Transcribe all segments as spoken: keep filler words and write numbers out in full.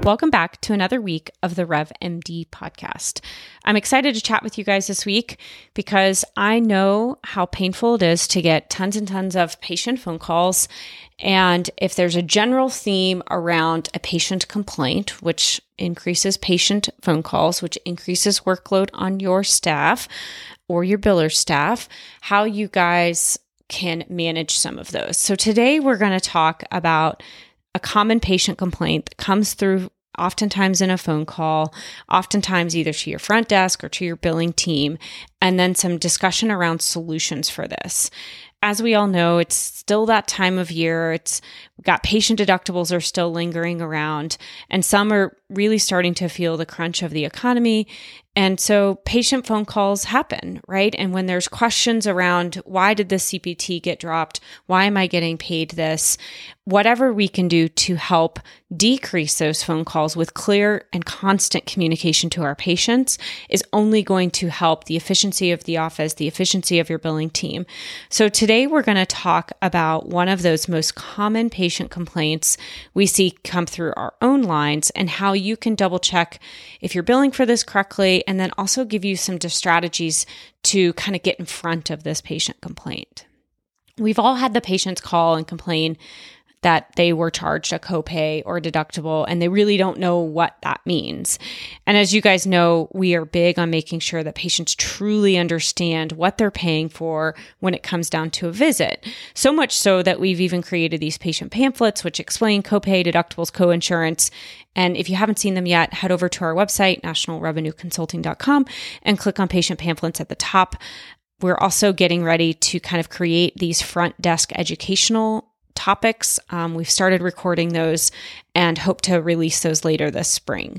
Welcome back to another week of the Rev M D podcast. I'm excited to chat with you guys this week because I know how painful it is to get tons and tons of patient phone calls. And if there's a general theme around a patient complaint, which increases patient phone calls, which increases workload on your staff or your biller staff, how you guys can manage some of those. So today we're going to talk about a common patient complaint that comes through oftentimes in a phone call, oftentimes either to your front desk or to your billing team, and then some discussion around solutions for this. As we all know, it's still that time of year. It's we've got patient deductibles are still lingering around, and some are really starting to feel the crunch of the economy. And so patient phone calls happen, right? And when there's questions around why did this C P T get dropped? Why am I getting paid this? Whatever we can do to help decrease those phone calls with clear and constant communication to our patients is only going to help the efficiency of the office, the efficiency of your billing team. So today we're going to talk about one of those most common patient complaints we see come through our own lines and how you can double check if you're billing for this correctly, and then also give you some strategies to kind of get in front of this patient complaint. We've all had the patients call and complain that they were charged a copay or deductible, and they really don't know what that means. And as you guys know, we are big on making sure that patients truly understand what they're paying for when it comes down to a visit. So much so that we've even created these patient pamphlets, which explain copay, deductibles, coinsurance. And if you haven't seen them yet, head over to our website, national revenue consulting dot com, and click on patient pamphlets at the top. We're also getting ready to kind of create these front desk educational topics. Um, we've started recording those and hope to release those later this spring.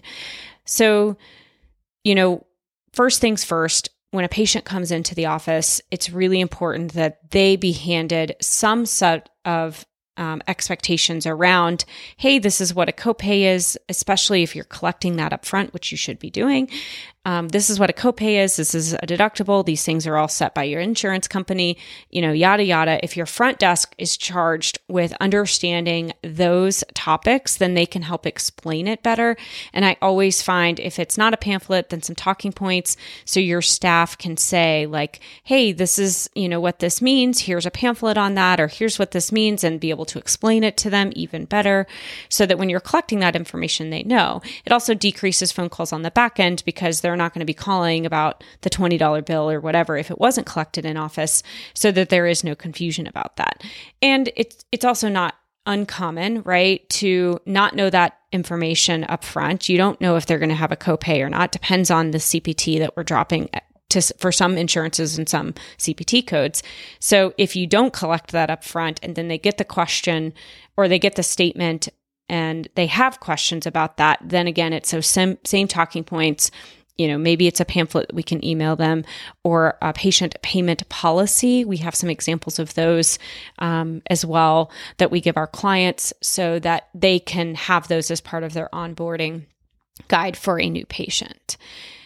So, you know, first things first, when a patient comes into the office, it's really important that they be handed some set of um, expectations around, hey, this is what a copay is, especially if you're collecting that up front, which you should be doing. Um, this is what a copay is. This is a deductible. These things are all set by your insurance company, you know, yada, yada. If your front desk is charged with understanding those topics, then they can help explain it better. And I always find if it's not a pamphlet, then some talking points. So your staff can say like, hey, this is, you know, what this means. Here's a pamphlet on that, or here's what this means, and be able to explain it to them even better so that when you're collecting that information, they know. It also decreases phone calls on the back end because they're not going to be calling about the twenty dollars bill or whatever if it wasn't collected in office, so that there is no confusion about that. And it's it's also not uncommon, right, to not know that information up front. You don't know if they're going to have a copay or not. Depends on the C P T that we're dropping to, for some insurances and some C P T codes. So if you don't collect that up front and then they get the question or they get the statement and they have questions about that, then again, it's those same, same talking points. You know, maybe it's a pamphlet we can email them, or a patient payment policy. We have some examples of those um, as well that we give our clients so that they can have those as part of their onboarding guide for a new patient.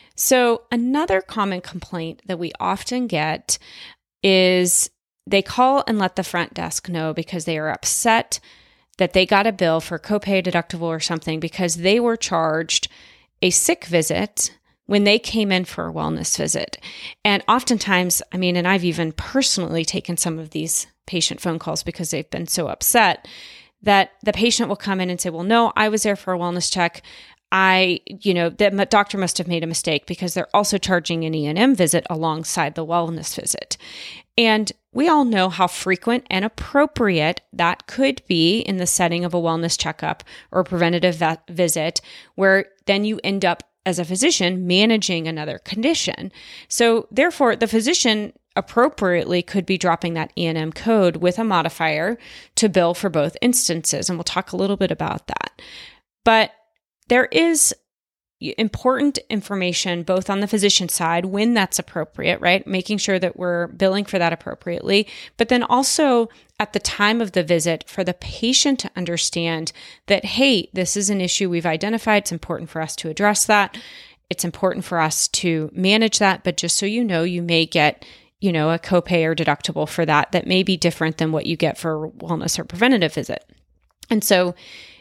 So another common complaint that we often get is they call and let the front desk know because they are upset that they got a bill for copay, deductible, or something because they were charged a sick visit when they came in for a wellness visit. And oftentimes, I mean, and I've even personally taken some of these patient phone calls because they've been so upset that the patient will come in and say, well, no, I was there for a wellness check. I, you know, the doctor must have made a mistake because they're also charging an E and M visit alongside the wellness visit. And we all know how frequent and appropriate that could be in the setting of a wellness checkup or a preventative vet visit, where then you end up as a physician managing another condition. So therefore, the physician appropriately could be dropping that E and M code with a modifier to bill for both instances. And we'll talk a little bit about that. But there is important information both on the physician side when that's appropriate, right? Making sure that we're billing for that appropriately, but then also at the time of the visit for the patient to understand that, hey, this is an issue we've identified. It's important for us to address that. It's important for us to manage that. But just so you know, you may get, you know, a copay or deductible for that that may be different than what you get for a wellness or preventative visit. And so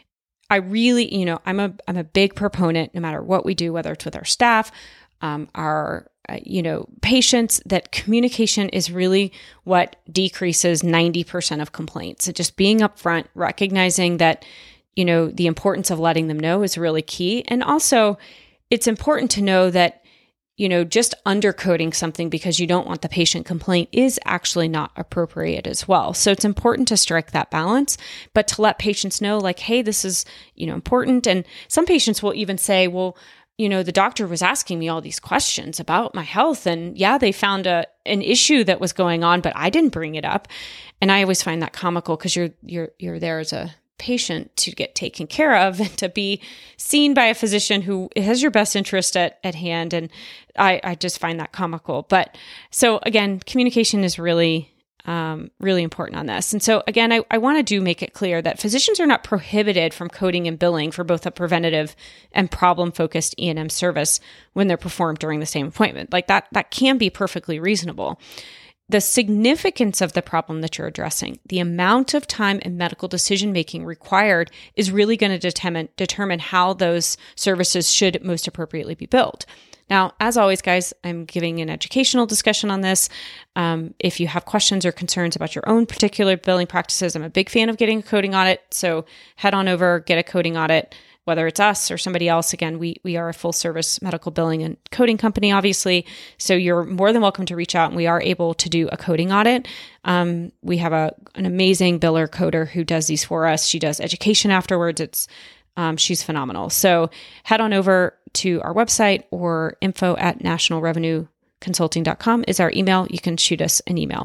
I really, you know, I'm a I'm a big proponent, no matter what we do, whether it's with our staff, um, our uh, you know, patients, that communication is really what decreases ninety percent of complaints. So just being upfront, recognizing that, you know, the importance of letting them know is really key. And also, it's important to know that, you know, just undercoding something because you don't want the patient complaint is actually not appropriate as well. So it's important to strike that balance, but to let patients know, like, hey, this is, you know, important. And some patients will even say, well, you know, the doctor was asking me all these questions about my health, and yeah, they found a an issue that was going on, but I didn't bring it up. And I always find that comical because you're you're you're there as a patient to get taken care of and to be seen by a physician who has your best interest at, at hand. And I, I just find that comical. But so again, communication is really, um, really important on this. And so again, I, I want to do make it clear that physicians are not prohibited from coding and billing for both a preventative and problem-focused E and M service when they're performed during the same appointment. Like that, that can be perfectly reasonable. The significance of the problem that you're addressing, the amount of time and medical decision-making required is really going to determine, determine how those services should most appropriately be billed. Now, as always, guys, I'm giving an educational discussion on this. Um, if you have questions or concerns about your own particular billing practices, I'm a big fan of getting a coding audit. So head on over, get a coding audit. Whether it's us or somebody else, again, we we are a full service medical billing and coding company, obviously. So you're more than welcome to reach out, and we are able to do a coding audit. Um, we have a an amazing biller coder who does these for us. She does education afterwards. It's um, she's phenomenal. So head on over to our website, or info at national revenue consulting dot com is our email. You can shoot us an email.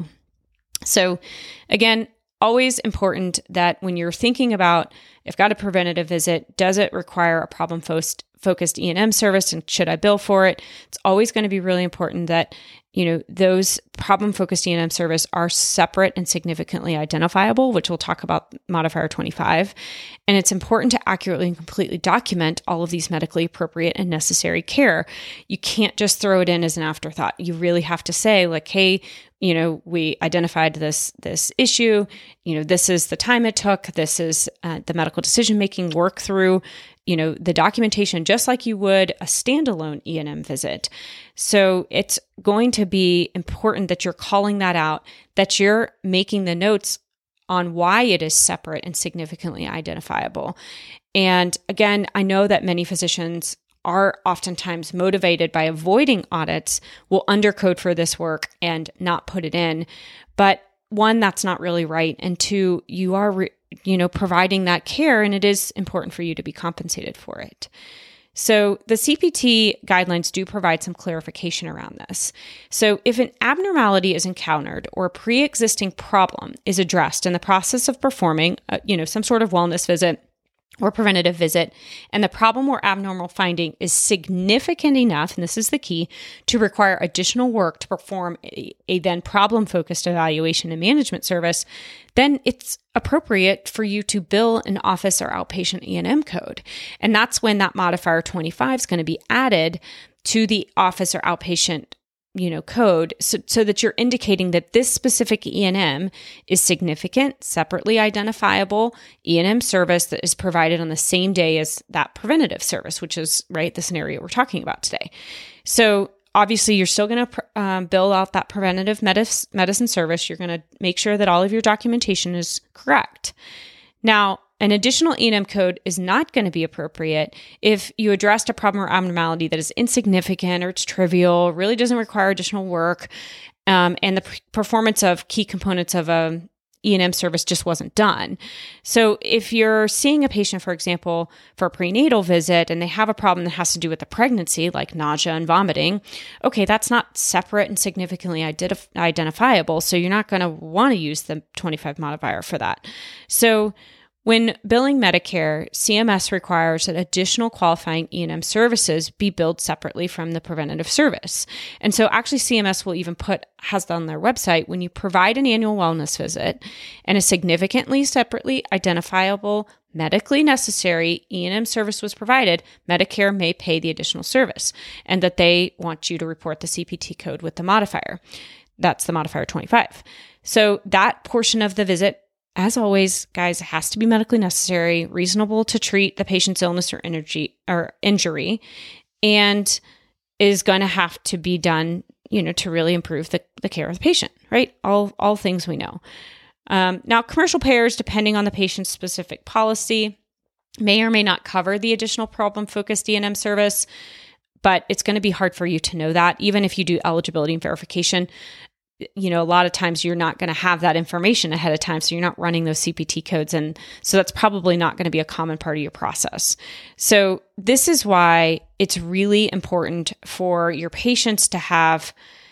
So again, always important that when you're thinking about, if got a preventative visit, does it require a problem-focused E and M service, and should I bill for it? It's always going to be really important that, you know, those problem-focused E and M service are separate and significantly identifiable, which we'll talk about modifier twenty-five. And it's important to accurately and completely document all of these medically appropriate and necessary care. You can't just throw it in as an afterthought. You really have to say, like, hey, you know, we identified this this issue. You know, this is the time it took. This is uh, the medical decision-making work through, you know, the documentation, just like you would a standalone E and M visit. So it's going to be important that you're calling that out, that you're making the notes on why it is separate and significantly identifiable. And again, I know that many physicians are oftentimes motivated by avoiding audits, will undercode for this work and not put it in. But one, that's not really right. And two, you are, re- you know, providing that care, and it is important for you to be compensated for it. So the C P T guidelines do provide some clarification around this. So if an abnormality is encountered or a pre-existing problem is addressed in the process of performing, a, you know, some sort of wellness visit or preventative visit, and the problem or abnormal finding is significant enough, and this is the key, to require additional work to perform a, a then problem-focused evaluation and management service, then it's appropriate for you to bill an office or outpatient E and M code. And that's when that modifier twenty-five is going to be added to the office or outpatient, you know, code, so, so that you're indicating that this specific E and M is significant, separately identifiable E and M service that is provided on the same day as that preventative service, which is, right, the scenario we're talking about today. So obviously, you're still going to um, bill out that preventative medis- medicine service. You're going to make sure that all of your documentation is correct. Now, an additional E and M code is not going to be appropriate if you addressed a problem or abnormality that is insignificant or it's trivial, really doesn't require additional work, um, and the p- performance of key components of a E and M service just wasn't done. So if you're seeing a patient, for example, for a prenatal visit, and they have a problem that has to do with the pregnancy, like nausea and vomiting, okay, that's not separate and significantly identif- identifiable, so you're not going to want to use the twenty-five modifier for that. So when billing Medicare, C M S requires that additional qualifying E and M services be billed separately from the preventative service. And so actually C M S will even put, has on their website, when you provide an annual wellness visit and a significantly separately identifiable medically necessary E and M service was provided, Medicare may pay the additional service, and that they want you to report the C P T code with the modifier. That's the modifier twenty-five. So that portion of the visit as always, guys, it has to be medically necessary, reasonable to treat the patient's illness or energy or injury, and is going to have to be done, you know, to really improve the, the care of the patient, right? All, all things we know. Um, now, commercial payers, depending on the patient's specific policy, may or may not cover the additional problem-focused E and M service, but it's going to be hard for you to know that, even if you do eligibility and verification. You know, a lot of times you're not going to have that information ahead of time, so you're not running those C P T codes, and so that's probably not going to be a common part of your process. So this is why it's really important for your patients to have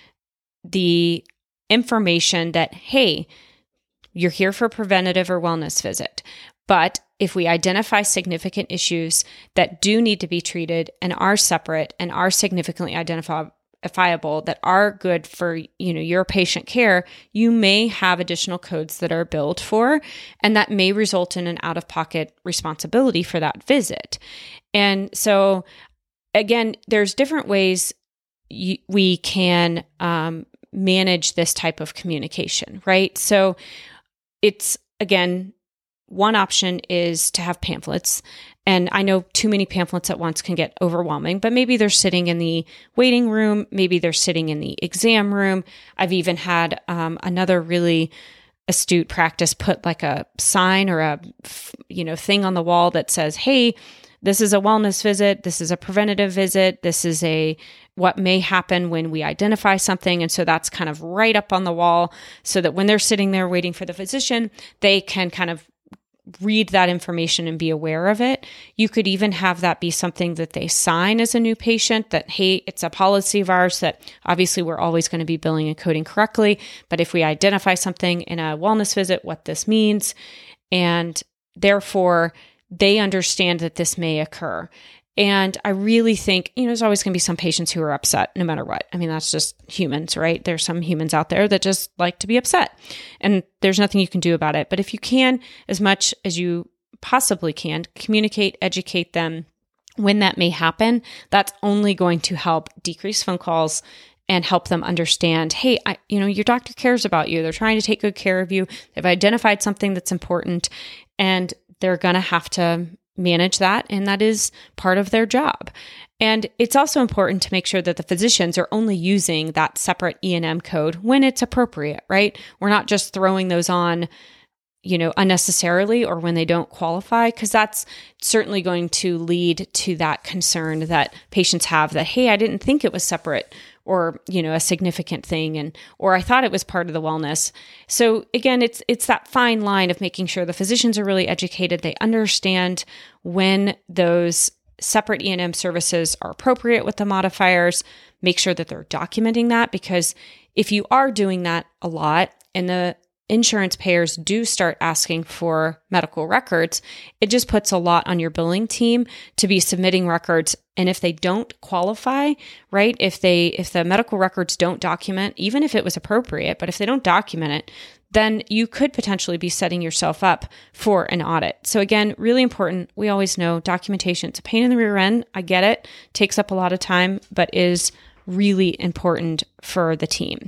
the information that, hey, you're here for a preventative or wellness visit, but if we identify significant issues that do need to be treated and are separate and are significantly identifiable, that are good for, you know, your patient care, you may have additional codes that are billed for, and that may result in an out-of-pocket responsibility for that visit. And so, again, there's different ways y- we can um, manage this type of communication, right? So it's, again, one option is to have pamphlets. And I know too many pamphlets at once can get overwhelming, but maybe they're sitting in the waiting room. Maybe they're sitting in the exam room. I've even had um, another really astute practice put like a sign or a, you know, thing on the wall that says, hey, this is a wellness visit. This is a preventative visit. This is a what may happen when we identify something. And so that's kind of right up on the wall so that when they're sitting there waiting for the physician, they can kind of read that information and be aware of it. You could even have that be something that they sign as a new patient that, hey, it's a policy of ours that obviously we're always going to be billing and coding correctly. But if we identify something in a wellness visit, what this means, and therefore they understand that this may occur. And I really think, you know, there's always going to be some patients who are upset no matter what. I mean, that's just humans, right? There's some humans out there that just like to be upset, and there's nothing you can do about it. But if you can, as much as you possibly can, communicate, educate them when that may happen, that's only going to help decrease phone calls and help them understand, hey, I, you know, your doctor cares about you. They're trying to take good care of you. They've identified something that's important, and they're going to have to manage that, and that is part of their job. And it's also important to make sure that the physicians are only using that separate E and M code when it's appropriate, right? We're not just throwing those on, you know, unnecessarily or when they don't qualify, because that's certainly going to lead to that concern that patients have that, hey, I didn't think it was separate or, you know, a significant thing, and or I thought it was part of the wellness. So again, it's it's that fine line of making sure the physicians are really educated, they understand when those separate E and M services are appropriate with the modifiers, make sure that they're documenting that, because if you are doing that a lot and the insurance payers do start asking for medical records, it just puts a lot on your billing team to be submitting records. And if they don't qualify, right, if they if the medical records don't document, even if it was appropriate, but if they don't document it, then you could potentially be setting yourself up for an audit. So again, really important. We always know documentation, it's a pain in the rear end. I get it. Takes up a lot of time, but is really important for the team.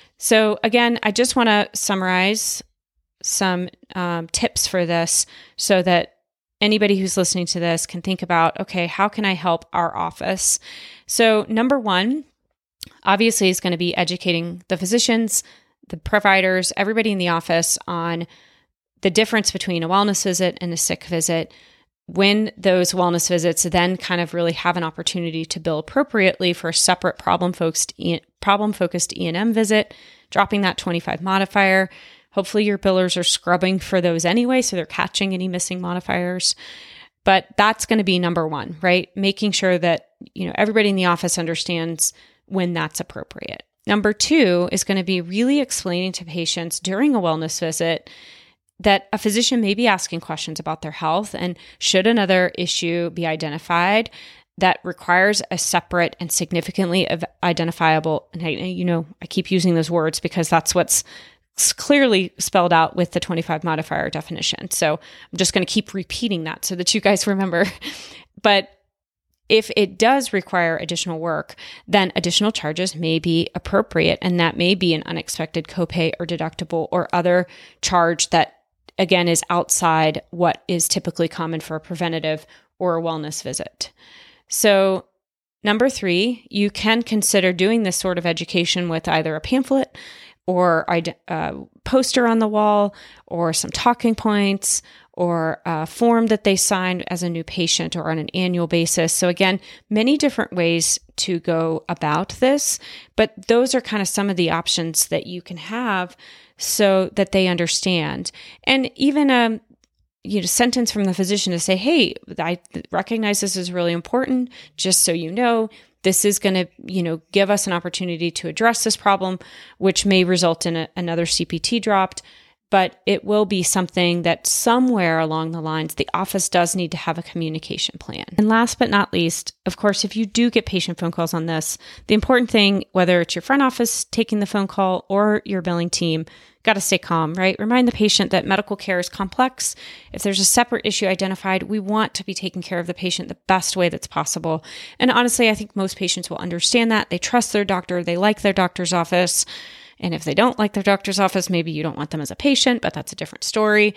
So again, I just want to summarize some um, tips for this so that anybody who's listening to this can think about, okay, how can I help our office? So number one, obviously, is going to be educating the physicians, the providers, everybody in the office on the difference between a wellness visit and a sick visit. When those wellness visits then kind of really have an opportunity to bill appropriately for a separate problem-focused E- problem-focused E and M visit, dropping that twenty-five modifier. Hopefully your billers are scrubbing for those anyway, so they're catching any missing modifiers. But that's going to be number one, right? Making sure that, you know, everybody in the office understands when that's appropriate. Number two is going to be really explaining to patients during a wellness visit that a physician may be asking questions about their health, and should another issue be identified that requires a separate and significantly identifiable, and I, you know, I keep using those words because that's what's clearly spelled out with the twenty-five modifier definition. So I'm just going to keep repeating that so that you guys remember. But if it does require additional work, then additional charges may be appropriate, and that may be an unexpected copay or deductible or other charge that again, is outside what is typically common for a preventative or a wellness visit. So number three, you can consider doing this sort of education with either a pamphlet or a poster on the wall, or some talking points, or a form that they sign as a new patient or on an annual basis. So again, many different ways to go about this, but those are kind of some of the options that you can have so that they understand. And even a you know, sentence from the physician to say, hey, I recognize this is really important, just so you know, this is going to, you know, give us an opportunity to address this problem, which may result in a, another C P T dropped, but it will be something that somewhere along the lines, the office does need to have a communication plan. And last but not least, of course, if you do get patient phone calls on this, the important thing, whether it's your front office taking the phone call or your billing team, got to stay calm, right? Remind the patient that medical care is complex. If there's a separate issue identified, we want to be taking care of the patient the best way that's possible. And honestly, I think most patients will understand that. They trust their doctor. They like their doctor's office. And if they don't like their doctor's office, maybe you don't want them as a patient, but that's a different story.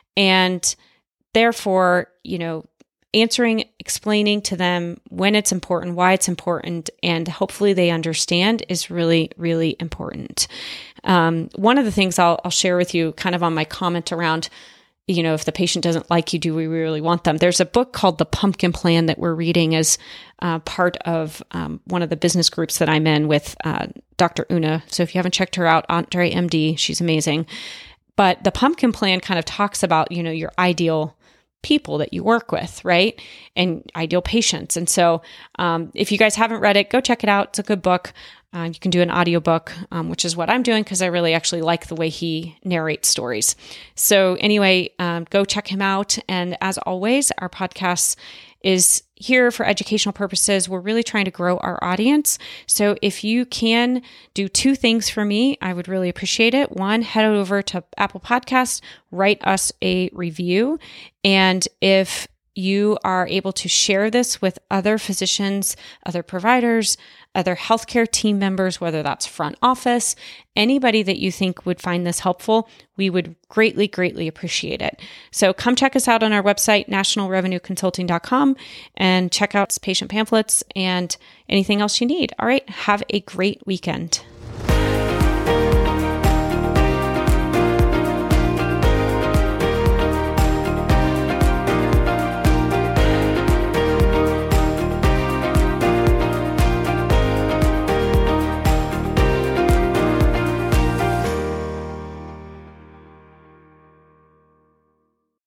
And therefore, you know, answering, explaining to them when it's important, why it's important, and hopefully they understand is really, really important. Um, one of the things I'll, I'll share with you kind of on my comment around, you know, if the patient doesn't like you, do we really want them? There's a book called The Pumpkin Plan that we're reading as uh, part of um, one of the business groups that I'm in with uh, Doctor Una. So if you haven't checked her out, Andre M D, she's amazing. But the Pumpkin Plan kind of talks about, you know, your ideal people that you work with, right? And ideal patients. And so um, if you guys haven't read it, go check it out. It's a good book. Uh, you can do an audiobook, um, which is what I'm doing because I really actually like the way he narrates stories. So anyway, um, go check him out. And as always, our podcast is here for educational purposes. We're really trying to grow our audience. So if you can do two things for me, I would really appreciate it. One, head over to Apple Podcasts, write us a review. And if you are able to share this with other physicians, other providers, other healthcare team members, whether that's front office, anybody that you think would find this helpful, we would greatly, greatly appreciate it. So come check us out on our website, national revenue consulting dot com, and check out patient pamphlets and anything else you need. All right, have a great weekend.